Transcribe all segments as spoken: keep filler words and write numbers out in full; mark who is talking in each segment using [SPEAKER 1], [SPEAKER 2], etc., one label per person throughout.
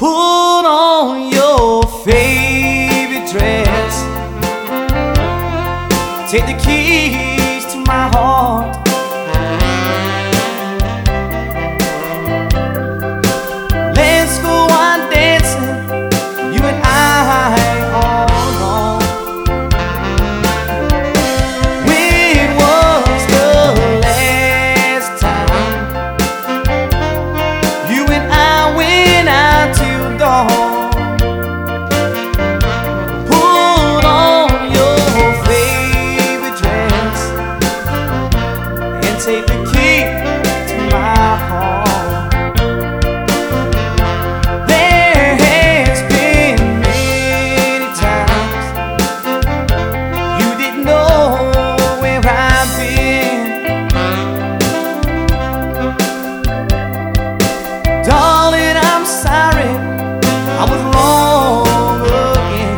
[SPEAKER 1] Put on your favorite dress, take the keys to my heart. Let's go on dancing, you and I all alone. When was the last time you and I went out till dawn? Put on your favorite dress and take the key to my heart. There has been many times you didn't know where I've been. Darling, I'm sorry, I was wrong again.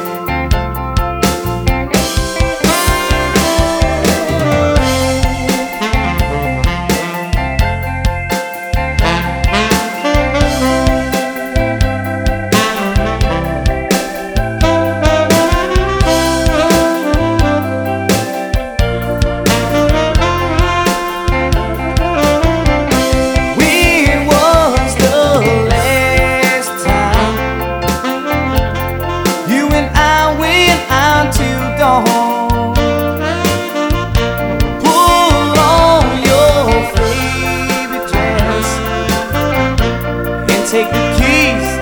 [SPEAKER 1] When was the last time you and I went out till dawn? Put on your favorite dress and take the keys